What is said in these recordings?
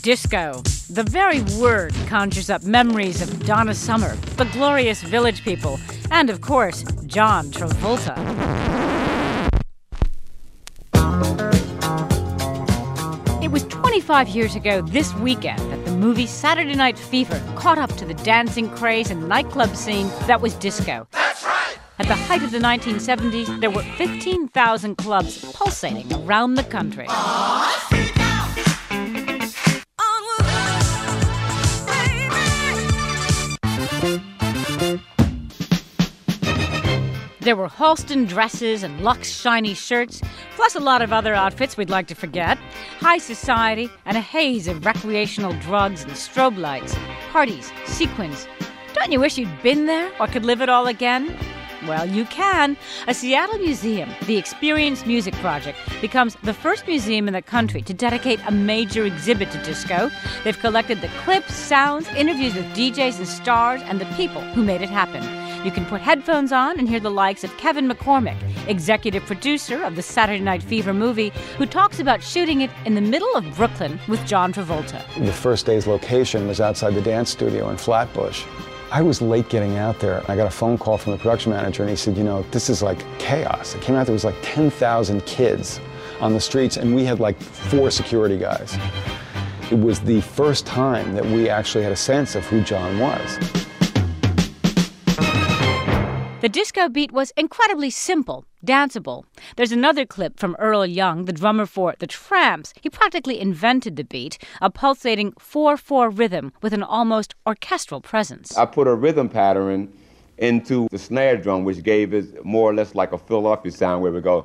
Disco. The very word conjures up memories of Donna Summer, the glorious Village People, and, of course, John Travolta. It was 25 years ago this weekend that the movie Saturday Night Fever caught up to the dancing craze and nightclub scene that was disco. That's right! At the height of the 1970s, there were 15,000 clubs pulsating around the country. There were Halston dresses and Lux shiny shirts, plus a lot of other outfits we'd like to forget, high society, and a haze of recreational drugs and strobe lights, parties, sequins. Don't you wish you'd been there or could live it all again? Well, you can. A Seattle museum, the Experience Music Project, becomes the first museum in the country to dedicate a major exhibit to disco. They've collected the clips, sounds, interviews with DJs and stars, and the people who made it happen. You can put headphones on and hear the likes of Kevin McCormick, executive producer of the Saturday Night Fever movie, who talks about shooting it in the middle of Brooklyn with John Travolta. The first day's location was outside the dance studio in Flatbush. I was late getting out there. I got a phone call from the production manager, and he said, this is like chaos. I came out, there was like 10,000 kids on the streets, and we had like 4 security guys. It was the first time that we actually had a sense of who John was. The disco beat was incredibly simple, danceable. There's another clip from Earl Young, the drummer for The Tramps. He practically invented the beat, a pulsating 4/4 rhythm with an almost orchestral presence. I put a rhythm pattern into the snare drum, which gave it more or less like a Philadelphia sound where we go.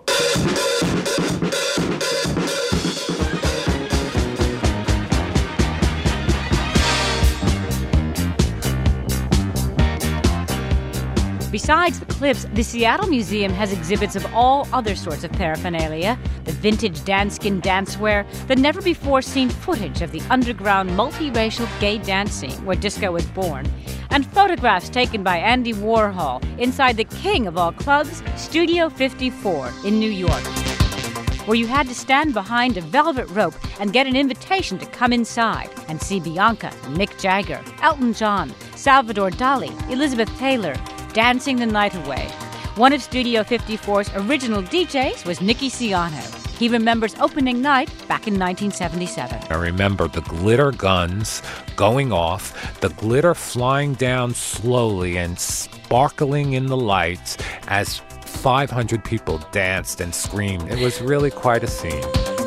Besides the clips, the Seattle Museum has exhibits of all other sorts of paraphernalia, the vintage danskin dancewear, the never-before-seen footage of the underground multiracial gay dance scene where disco was born, and photographs taken by Andy Warhol inside the king of all clubs, Studio 54 in New York, where you had to stand behind a velvet rope and get an invitation to come inside and see Bianca, Mick Jagger, Elton John, Salvador Dali, Elizabeth Taylor, dancing the night away. One of Studio 54's original DJs was Nicky Siano. He remembers opening night back in 1977. I remember the glitter guns going off, the glitter flying down slowly and sparkling in the lights as 500 people danced and screamed. It was really quite a scene.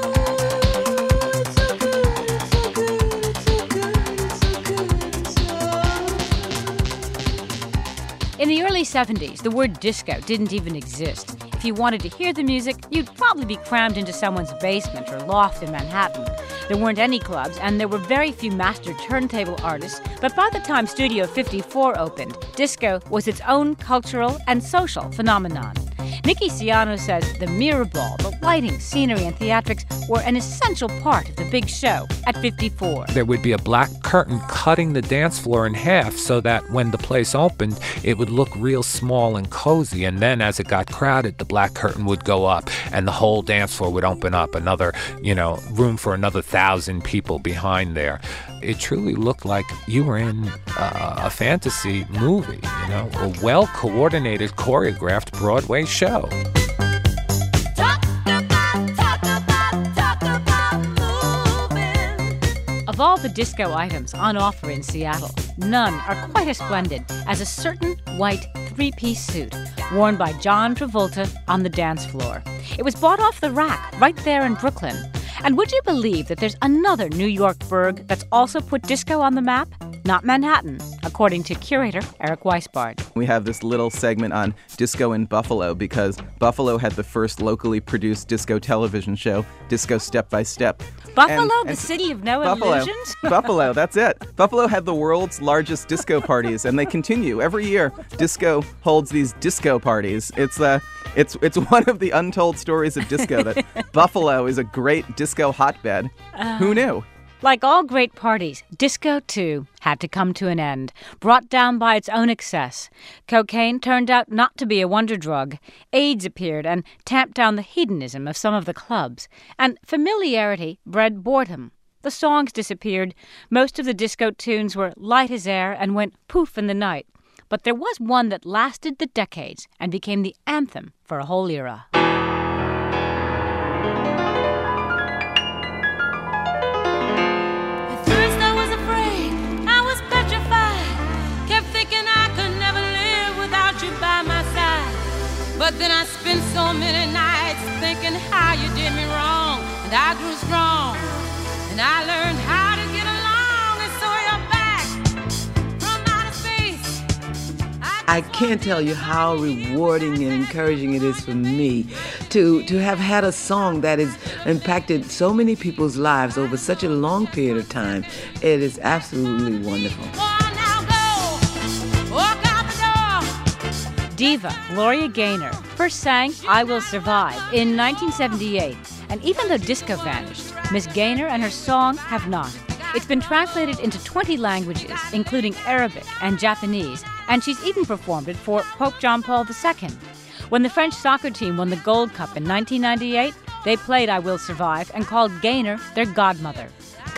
In the early 70s, the word disco didn't even exist. If you wanted to hear the music, you'd probably be crammed into someone's basement or loft in Manhattan. There weren't any clubs, and there were very few master turntable artists, but by the time Studio 54 opened, disco was its own cultural and social phenomenon. Nicky Siano says the mirror ball, the lighting, scenery, and theatrics were an essential part of the big show at 54. There would be a black curtain cutting the dance floor in half so that when the place opened, it would look real small and cozy. And then as it got crowded, the black curtain would go up and the whole dance floor would open up, another, room for another 1,000 people behind there. It truly looked like you were in a fantasy movie, a well-coordinated, choreographed Broadway show. Of all the disco items on offer in Seattle, none are quite as splendid as a certain white 3-piece suit worn by John Travolta on the dance floor. It was bought off the rack right there in Brooklyn. And would you believe that there's another New York burg that's also put disco on the map? Not Manhattan, according to curator Eric Weisbard. We have this little segment on disco in Buffalo because Buffalo had the first locally produced disco television show, Disco Step by Step. Buffalo, the city of no illusions? Buffalo, that's it. Buffalo had the world's largest disco parties, and they continue. Every year, disco holds these disco parties. It's one of the untold stories of disco that Buffalo is a great disco hotbed. Who knew? Like all great parties, disco, too, had to come to an end, brought down by its own excess. Cocaine turned out not to be a wonder drug. AIDS appeared and tamped down the hedonism of some of the clubs. And familiarity bred boredom. the songs disappeared. Most of the disco tunes were light as air and went poof in the night. But there was one that lasted the decades and became the anthem for a whole era. At first I was afraid, I was petrified, kept thinking I could never live without you by my side. But then I spent so many nights thinking how you did me wrong, and I grew strong, and I learned how to get along, and so you're back from outer space. I can't tell you how rewarding and encouraging it is for me to have had a song that has impacted so many people's lives over such a long period of time. It is absolutely wonderful. Diva Gloria Gaynor first sang I Will Survive in 1978, and even though disco vanished, Miss Gaynor and her song have not. It's been translated into 20 languages, including Arabic and Japanese, and she's even performed it for Pope John Paul II. When the French soccer team won the Gold Cup in 1998, they played I Will Survive and called Gaynor their godmother.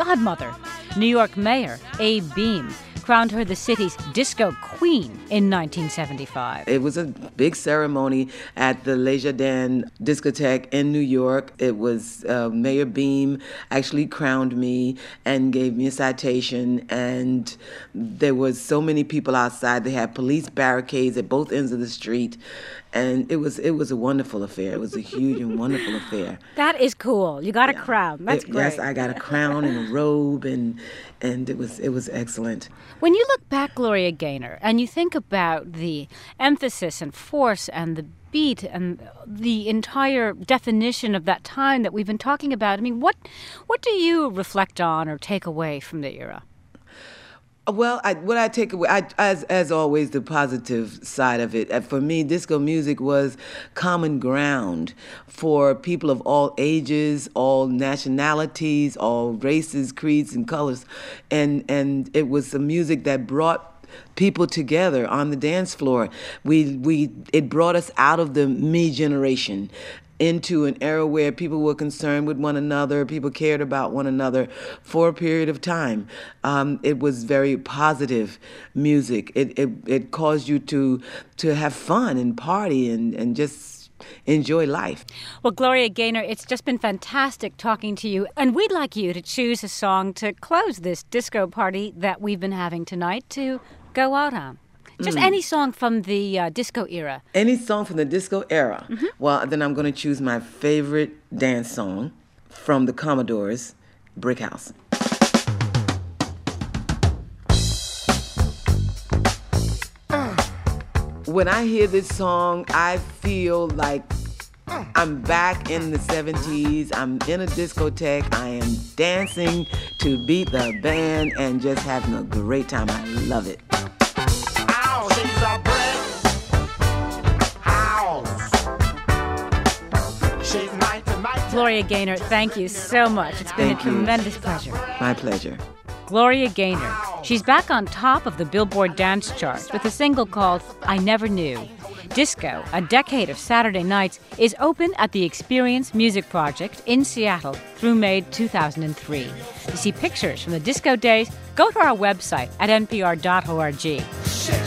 New York Mayor Abe Beame crowned her the city's disco queen in 1975. It was a big ceremony at the Les Jardins discotheque in New York. It was Mayor Beame actually crowned me and gave me a citation, and there was so many people outside. They had police barricades at both ends of the street. And it was a wonderful affair. It was a huge and wonderful affair. That is cool. You got a crown. That's great. Yes, I got a crown and a robe, and it was excellent. When you look back, Gloria Gaynor, and you think about the emphasis and force and the beat and the entire definition of that time that we've been talking about, I mean, what do you reflect on or take away from the era? Well, what I take away, as always, the positive side of it. For me, disco music was common ground for people of all ages, all nationalities, all races, creeds, and colors, and it was the music that brought people together on the dance floor. It brought us out of the me generation into an era where people were concerned with one another, people cared about one another for a period of time. It was very positive music. It caused you to have fun and party and just enjoy life. Well, Gloria Gaynor, it's just been fantastic talking to you, and we'd like you to choose a song to close this disco party that we've been having tonight to go out on. Just any song from the disco era. Any song from the disco era. Mm-hmm. Well, then I'm going to choose my favorite dance song from the Commodores, Brick House. When I hear this song, I feel like I'm back in the 70s. I'm in a discotheque. I am dancing to beat the band and just having a great time. I love it. Gloria Gaynor, thank you so much. It's been a tremendous pleasure. My pleasure. Gloria Gaynor. She's back on top of the Billboard dance charts with a single called I Never Knew. Disco, a decade of Saturday nights, is open at the Experience Music Project in Seattle through May 2003. To see pictures from the disco days, go to our website at npr.org.